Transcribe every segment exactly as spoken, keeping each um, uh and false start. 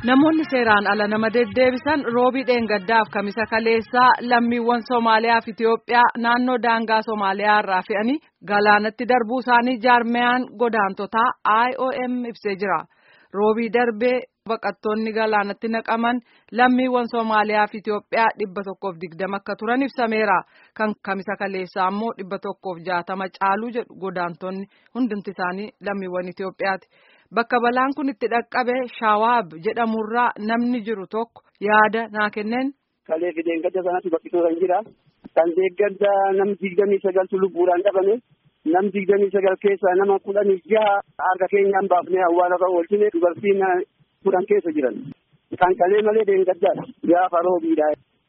Namoonni seeraan ala nama deddeebisan roobii dheengaddaaf kamisa kaleessaa lammiiwwan Somaaliyaa fi Itiyoophiyaa naannoo daangaa Somaaliyaa irraa fe'anii galaanatti darbuu isaanii jaarmiyaan godaantotaa I O M ibsee jira. Roobii darbee baqattoonni galaanatti naqaman lammiiwwan Somaaliyaa fi Itiyoophiyaa dhibba tokkoof digdama akka turan ibsameera. Kan kamisa kaleessaa immoo dhibba tokkoof jaatama caaluu jedhu godaantonni hundumti isaanii lammiiwwan Itiyoophiyaati. Bakka balaan kun itti dhaqqabe Shawaab jedhamurraa namni jiru tokko yaada naa kenneen. Kalee fi dheengadda sanatti bakkitoo kan jira. Kan deeggadda nam digdamii sagaltu lubbuudhaan dhabame. Nam digdamii sagal keessaa nama kudhanii jaha harka keenyaan baafnee awwaala irra oolchine dubartiin kudhan keessa jiran. Kan kalee malee dheengaddaadha. Gaafa roobiidha.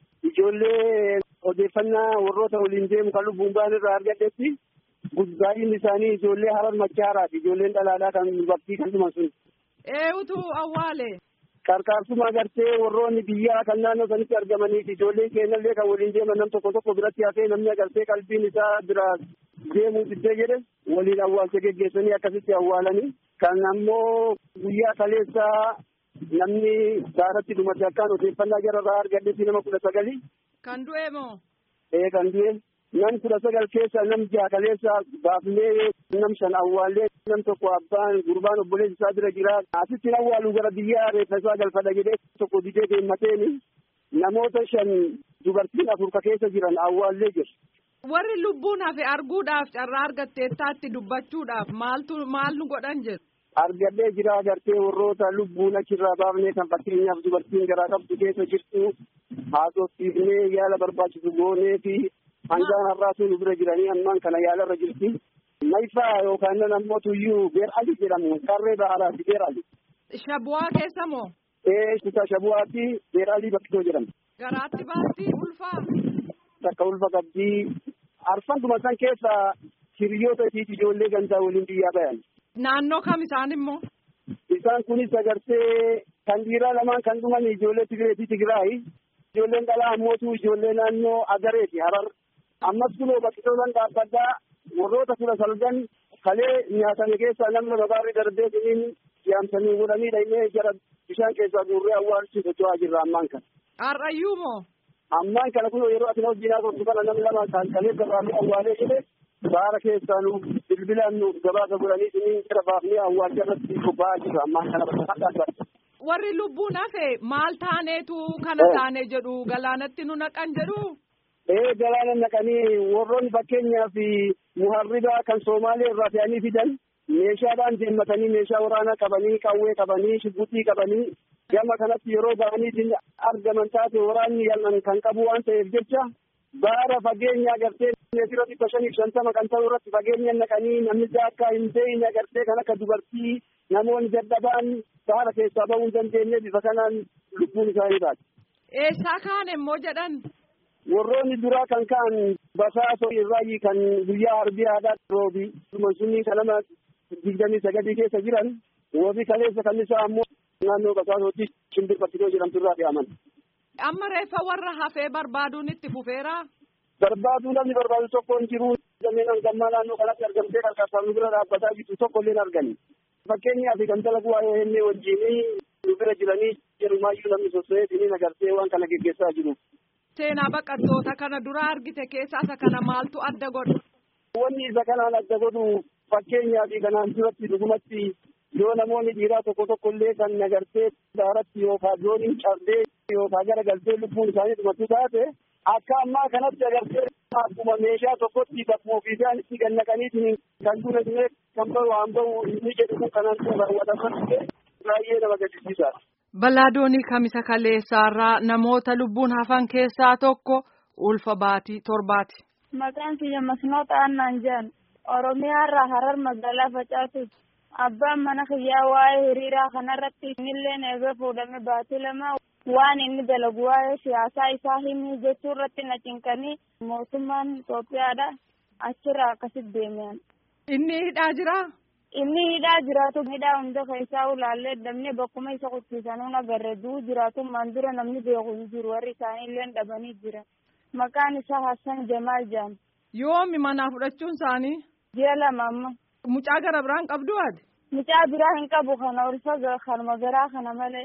Ijoollee odeeffannaa warroota waliin deemu kan lubbuun ba'an irraa argadhetti. Baay'inni isaanii ijoollee harar machaaraati. Ijoolleen dhalaalaa kan bakki kan dhuman sun. Eewutu awwaale. Qarqaarsuma agartee warroonni biyyaa kan naannoo sanitti argamaniif ijoolleen keenyallee kan waliin deeman nam tokko tokko biratti hafee namni agartee qalbiin isaa bira deemuu diddee jedhe waliin awwaalcha geggeessanii akkasitti awwaalanii. Kan ammoo guyyaa kaleessaa namni saaratti dhumate akkaan odeeffannaa jararraa argadhetti nama kudha sagali. Kan du'e moo? Ee kan du'e. Nam kudha sagal keessa nam jaha kaleessa baafnee nam shan awwaallee nam tokko abbaan gurbaan obboleessi isaa bira jira. Asitti awwaaluu gara biyyaa reeffa isaa galfadha jedhee tokko didee deemmateeni namoota shan dubartiin afur keessa jiran awwaallee jiru. Warri lubbuun hafe arguudhaaf carraa argatteettaatti dubbachuudhaaf maaltu maal nu godhan jedhu. Argadhee jira agartee warroota lubbuun achirraa baafnee kan fakkeenyaaf dubartiin garaa qabdu keessa jirtu haasofsiifnee yaala barbaachisu goonee fi hangaan har'aatu nu bira jiranii ammaan kana yaalarra jirti. Maifaa yookaan ammoo tuyyuu Beer Ali jedhamu qarree baharaati Beer Ali. Shabu'aa keessa moo? Ee kutaa Shabu'aatti Beer Ali bakkitoo jedhama. Garaatti baatti ulfaa? Takka ulfa qabdii. Arfan san keessa hiriyoota isiiti ijoollee gandaa waliin biyyaa bayan. Naannoo kam isaan immoo? Isaan kunis agartee kan dhiiraa lamaan kan dhuman ijoollee Tigiree fi Tigiraayi. Ijoolleen dhalaa ammootu ijoollee naannoo Agareeti Harar. Ammas kunoo bakkitoowwan dhaabbaddaa warroota kudha salgan kalee nyaatame keessaa namni babaarri darbee siniin yaamsanii godhanii dhaynee jara bishaan keessaa guurree awwaalchi socho'aa jirra ammaan kana. Har'ayyuu moo? Ammaan kana kunoo yeroo ati hojii naasoftu kana namni lama kan kalee gabaafnee awwaalee jedhe baara keessaa nu bilbilaan nu gabaasa godhanii siniin jara baafnee awwaalcha irratti bobba'aa jirra ammaan kana bakka. Warri lubbuun hafe maal taaneetu kana taane jedhu galaanatti nu naqan jedhu. Ee galaana naqanii warroonni fakkeenyaaf muharribaa kan Soomaalee irraa fe'anii fidan meeshaadhaan deemmatanii meeshaa waraanaa qabanii qawwee qabanii shibbuxii qabanii gama kanatti yeroo ba'anii argaman taate waraanni yal'an kan qabu waan ta'eef jecha baara fageenya agartee meetira dhibba shaniif shantama kan ta'u irratti fageenya naqanii namni akka hin beekne agartee kan akka dubartii namoonni dadhabaan baara keessaa ba'uu hin dandeenye bifa kanaan lubbuun isaanii baate. Eessaa kaan immoo jedhan. Warroonni duraa kan ka'an basaasoo irraayi kan guyyaa arbii aadaa roobii sunii kanama digdamii sagadii keessa jiran roobii kaleessa kan isaa ammoo naannoo basaasootti shimbir bakkitoo jedhamtu irraa fe'aman. Amma reeffa warra hafee barbaaduun itti fufeera. Barbaaduu namni barbaadu tokko hin jiru. Dameen hangammaa naannoo kanatti argamtee harkaasaan nu bira dhaabbataa jirtu tokko illee hin argani. Fakkeenyaaf kan dalagu waa'ee hennee wajjinii nu bira jiranii jedhumaayyuu namni sosso'ee siniin agartee waan kana geggeessaa jiru. Seenaa baqattoota kana dura argite keessa isa kana maaltu adda godhu? Wanni isa kanaan adda godhu fakkeenyaa fi kanaan duratti dhugumatti yoo namoonni dhiiraa tokko tokko illee kan agartee daaratti yookaan dooniin cabdee yookaan gara galtee lubbuun isaanii dhumatu taate akka ammaa kanatti agartee akkuma meeshaa tokkotti bakkuma ofii isaanitti gannaqaniitiin kan duudhasnee kan bahu waan bahu inni jedhu kanaan raawwataman baay'ee nama gaddisiisaadha. Balaa doonii kamisa kaleessaarraa namoota lubbuun hafan keessaa tokko ulfa baatii torbaati. Maqaan kiyya Masnoota Annaan jedhan Oromiyaarraa Harar magaalaa Facaatuuti. Abbaan mana kiyyaa waa'ee hiriiraa kanarratti innilleen eega fuudhame baatii lama waan inni dalagu waa'ee siyaasaa isaa himuu jechuu irratti na cinqanii mootummaan Itoophiyaadha achirraa akkasitti deemean. Inni hidhaa jiraa? Inni hidhaa jiraatu hidhaa hunda keessaa ulaallee damne bakkuma isa qophiisanuu agarre duu jiraatu mandura namni beeku hin jiru warri isaaniillee dhabanii jira. Maqaan isaa Hassan Jamaal jedhama. Yoomi manaa fudhachuun isaanii? Ji'a lama amma. Mucaa gara biraan qabdu ati? Mucaa biraa hin qabu kana ulfa kanuma garaa kana malee.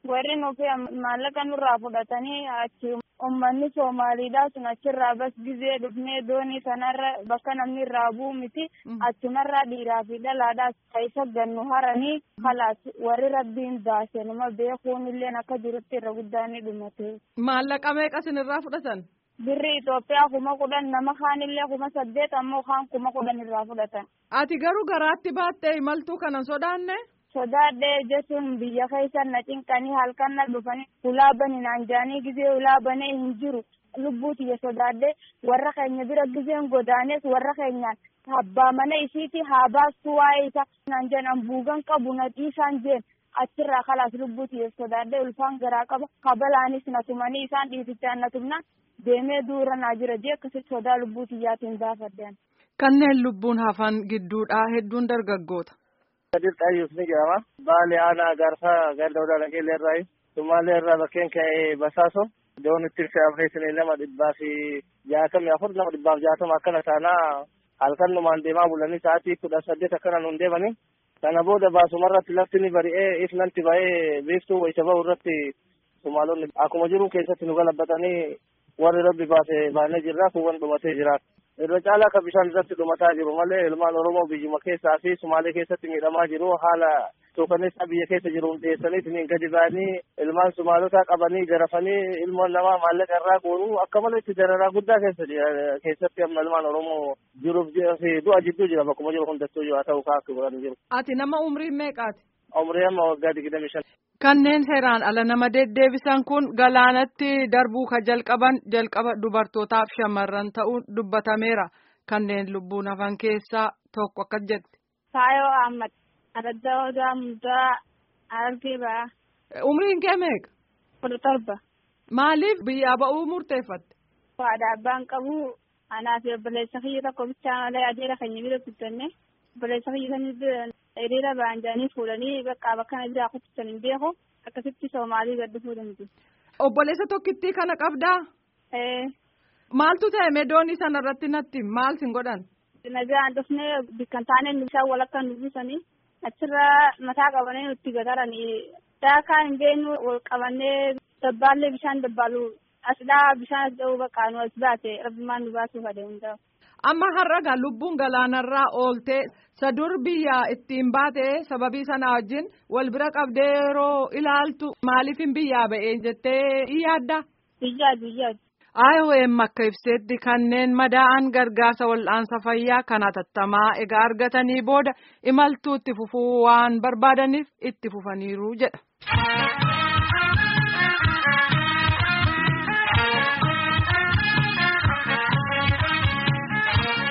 warri nufi maallaqa nurraa fudhatanii achi ummanni Somaaliidhaa sun achirraa bas gizee dhufnee doonii sanarra bakka namni irraa bu'u miti achumarraa dhiiraa fi dhalaadhaa keessa gannu haranii halaas warri rabbiin baase nama beekuun illee akka jirutti irra guddaan ni dhumate. Maallaqa meeqa isinirraa fudhatan? Birri Itoophiyaa kuma kudhan nama kaanillee kuma saddeet ammoo kaan kuma kudhan irraa fudhatan. Ati garuu garaatti baattee imaltuu kanan sodaanne? Sodaadhee jechuun biyya keessa na cinqanii halkan na dhufanii ulaa bani naan jaanii gizee ulaa banee hin jiru lubbuu tiyya sodaadhee warra keenya bira gizeen godaanes warra keenyaan abbaa mana isiiti haa baastu waa'ee isa naan jeen ambuugan qabu na dhiisaan jeen achirraa kalaas lubbuu tiyya sodaadhee ulfaan garaa qaba kabalaanis na tumanii isaan dhiitichaan na tumnaan deemee duura naa jira jee akkasitti sodaa lubbuu tiyyaatiin baafaddean. Kanneen lubbuun hafan gidduudhaa hedduun dargaggoota. Kadir Tayyus ni jedhama. Baali aanaa Gaarsaa ganda Odaanaa Qeelleerraa Sumaalee irraa bakkeen ka'ee Basaaso doonitti fe'amnee isin nama dhibbaa fi jaatamii afur nama dhibbaaf jaatama akkana taanaa halkan numaan deemaa bulanii sa'aatii kudha saddeet akkana nuun deemanii kana booda baasumarratti lafti ni bari'ee ifnanti ba'ee biiftuu wayisa ba'u irratti Sumaalonni akkuma jiru keessatti nu galabbatanii warri rabbi baase baanee jirra kuuwwan dhumatee jira. Irra caalaa akka bishaan irratti dhumataa jiru malee ilmaan Oromoo biyyuma keessaa fi Sumaalee keessatti miidhamaa jiru haala suukaneessaa biyya keessa jiruun dhiyeessanii gadi ba'anii ilmaan Sumaalotaa qabanii garafanii ilmoon namaa maallaqa irraa guuruu akka malee itti dararaa guddaa keessatti amma ilmaan Oromoo jiruuf fi du'a jidduu jira bakkuma jiru hundattuu haa ta'u kaa'u godhanii jiru. Ati nama umriin meeqaati? Umrii amma waggaa digdamii shan. Kanneen seeraan ala nama deddeebisan kun galaanatti darbuu ka jalqaban jalqaba dubartootaaf shamarran ta'uun dubbatameera. Kanneen lubbuun hafan keessaa tokko akkas jette. Saayoo Ahmad Adda Odaa Mudaa Argii Ba'aa. Umriin kee meeqa? Kudha torba. Maaliif biyyaa ba'uu murteeffatte? Faadhaa abbaan qabu anaa fi obboleessa kiyya tokko bichaa malee adeera keenya bira guddanne obboleessa kiyya sanii hiriira ba'an jedhanii fuudhanii bakka bakka na biraa kuttisan hin beeku akkasitti Soomaalii gad dhufuu danda'u. Obboleessa tokkittii kana qabdaa? Ee. Maaltu ta'e meedoonii sana irratti natti maal sin godhan? Nagaan dhufnee bikkan taaneen bishaan walakka nu buusanii achirraa mataa qabanii nutti gataranii daakaa hin geenyu wal qabannee dabbaallee bishaan dabbaalu asdhaa bishaan as dha'uu bakka nu as baate rabbimaan nu baasuuf adeemu ta'u. Amma har'a lubbuun galaanarraa ooltee sadur biyya ittiin baate sababii sana wajjin wal bira qabdee yeroo ilaaltu maaliif hin biyyaa ba'ee jettee yaadda? Biyyaa biyyaa. I O M akka ibsetti kanneen madaa'an gargaarsa wal'aansa fayyaa kan hatattamaa egaa argatanii booda imaltuu itti fufuu waan barbaadaniif itti fufaniiru jedha.